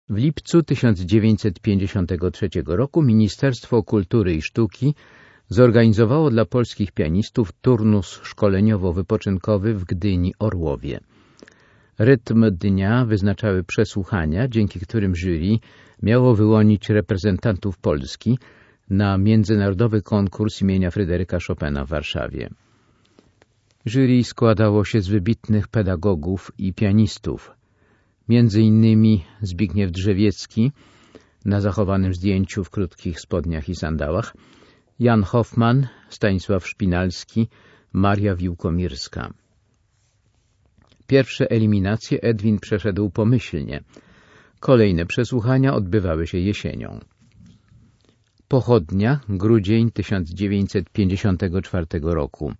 W lipcu 1953 roku Ministerstwo Kultury i Sztuki zorganizowało dla polskich pianistów turnus szkoleniowo-wypoczynkowy w Gdyni-Orłowie. Rytm dnia wyznaczały przesłuchania, dzięki którym jury miało wyłonić reprezentantów Polski na międzynarodowy konkurs imienia Fryderyka Chopina w Warszawie. Jury składało się z wybitnych pedagogów i pianistów, między innymi Zbigniew Drzewiecki na zachowanym zdjęciu w krótkich spodniach i sandałach, Jan Hoffman, Stanisław Szpinalski, Maria Wiłkomirska. Pierwsze eliminacje Edwin przeszedł pomyślnie. Kolejne przesłuchania odbywały się jesienią. Pochodnia, grudzień 1954 roku.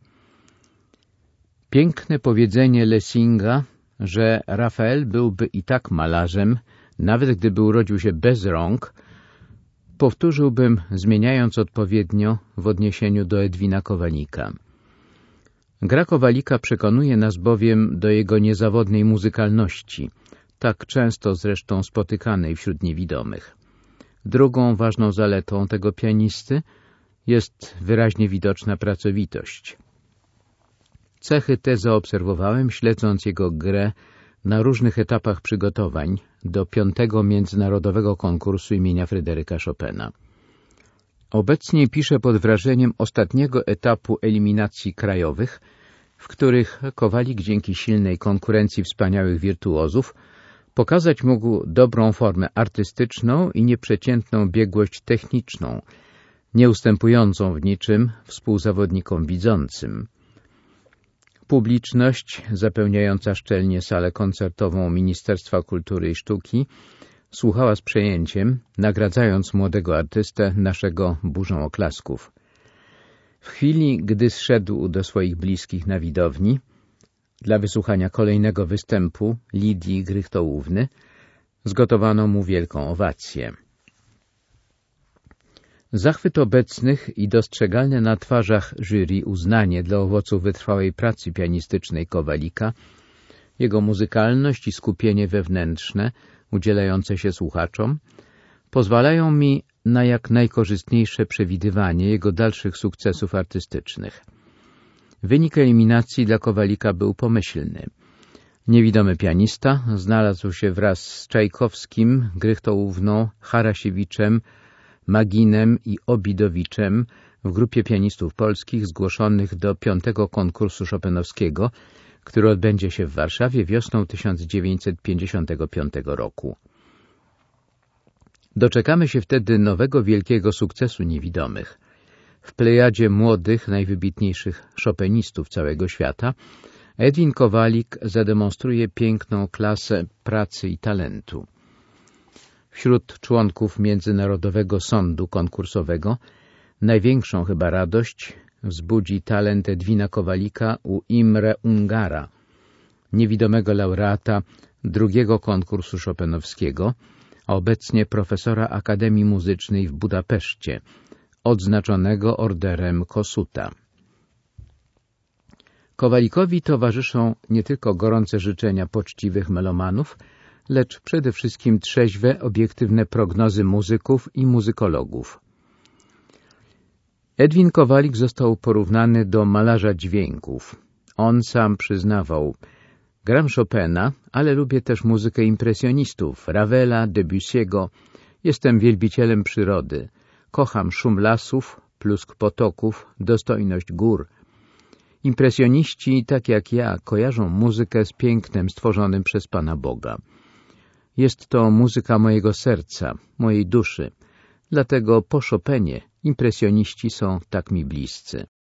Piękne powiedzenie Lessinga, że Rafael byłby i tak malarzem, nawet gdyby urodził się bez rąk, powtórzyłbym, zmieniając odpowiednio w odniesieniu do Edwina Kowalika. Gra Kowalika przekonuje nas bowiem do jego niezawodnej muzykalności, tak często zresztą spotykanej wśród niewidomych. Drugą ważną zaletą tego pianisty jest wyraźnie widoczna pracowitość. Cechy te zaobserwowałem, śledząc jego grę na różnych etapach przygotowań do 5. międzynarodowego konkursu imienia Fryderyka Chopina. Obecnie piszę pod wrażeniem ostatniego etapu eliminacji krajowych, w których Kowalik dzięki silnej konkurencji wspaniałych wirtuozów pokazać mógł dobrą formę artystyczną i nieprzeciętną biegłość techniczną, nie ustępującą w niczym współzawodnikom widzącym. Publiczność zapełniająca szczelnie salę koncertową Ministerstwa Kultury i Sztuki słuchała z przejęciem, nagradzając młodego artystę naszego burzą oklasków. W chwili, gdy zszedł do swoich bliskich na widowni dla wysłuchania kolejnego występu Lidii Grychtołówny, zgotowano mu wielką owację. Zachwyt obecnych i dostrzegalne na twarzach jury uznanie dla owoców wytrwałej pracy pianistycznej Kowalika, jego muzykalność i skupienie wewnętrzne udzielające się słuchaczom, pozwalają mi na jak najkorzystniejsze przewidywanie jego dalszych sukcesów artystycznych. Wynik eliminacji dla Kowalika był pomyślny. Niewidomy pianista znalazł się wraz z Czajkowskim, Grychtołówną, Harasiewiczem, Maginem i Obidowiczem w grupie pianistów polskich zgłoszonych do 5. konkursu chopinowskiego, który odbędzie się w Warszawie wiosną 1955 roku. Doczekamy się wtedy nowego wielkiego sukcesu niewidomych. W plejadzie młodych, najwybitniejszych chopinistów całego świata Edwin Kowalik zademonstruje piękną klasę pracy i talentu. Wśród członków Międzynarodowego Sądu Konkursowego największą chyba radość wzbudzi talent Edwina Kowalika u Imre Ungara, niewidomego laureata 2. konkursu chopinowskiego, a obecnie profesora Akademii Muzycznej w Budapeszcie, odznaczonego orderem Kossuta. Kowalikowi towarzyszą nie tylko gorące życzenia poczciwych melomanów, lecz przede wszystkim trzeźwe, obiektywne prognozy muzyków i muzykologów. Edwin Kowalik został porównany do malarza dźwięków. On sam przyznawał: gram Chopina, ale lubię też muzykę impresjonistów, Ravela, Debussy'ego. Jestem wielbicielem przyrody. Kocham szum lasów, plusk potoków, dostojność gór. Impresjoniści, tak jak ja, kojarzą muzykę z pięknem stworzonym przez Pana Boga. Jest to muzyka mojego serca, mojej duszy. Dlatego po Chopinie impresjoniści są tak mi bliscy.